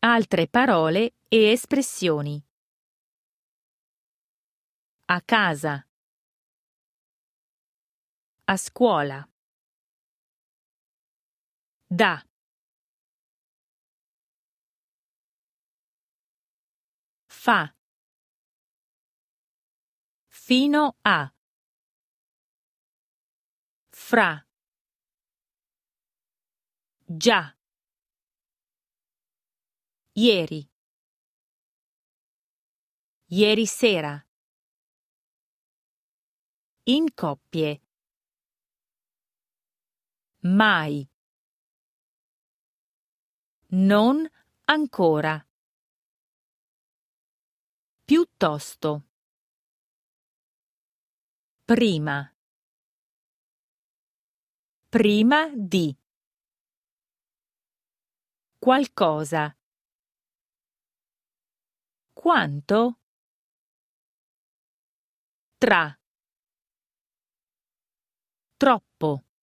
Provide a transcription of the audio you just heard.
Altre parole e espressioni. A casa. A scuola. Da. Fa. Fino a. Fra. Già. Ieri. Ieri sera. In coppie. Mai. Non ancora. Piuttosto. Prima. Prima di. Qualcosa. Quanto? Tra. Troppo.